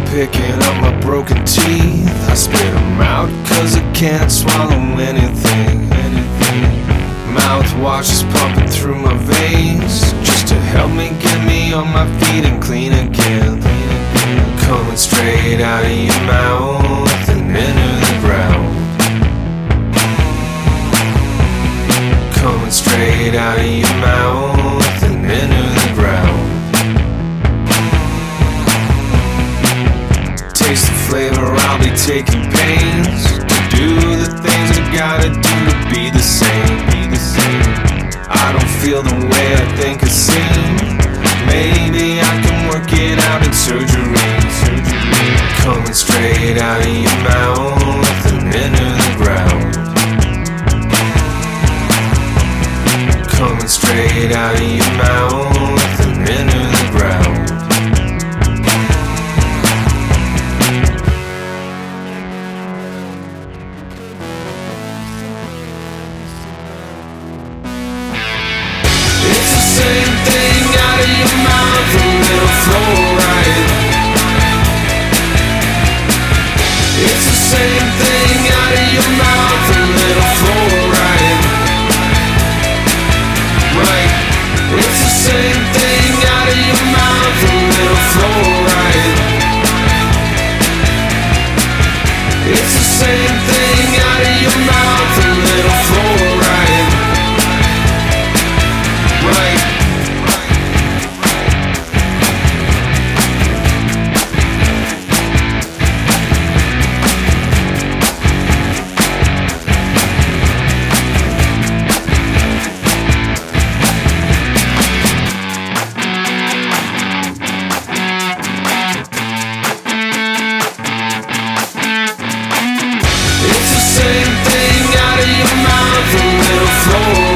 picking up my broken teeth. I spit them out cause I can't swallow anything. Mouthwash is pumping through my veins just to help me get me on my feet and clean again. Coming straight out of your mouth and into the ground. Coming straight out of your mouth and into the ground. Taste the flavor, I'll be taking pains to do the things I gotta do to be the same. I don't feel the way I think I seem. Maybe I can work it out in surgery. Coming straight out of your mouth and into the ground. Coming straight out of your mouth and into the ground. It's the same thing out of your mouth, a little fluoride. It's the same thing out of your mouth, a little fluoride. Right. It's the same thing out of your mouth, a little fluoride. It's the same thing out of your mouth, a little fluoride. Right. It's the same thing out of your mouth, a little fluoride.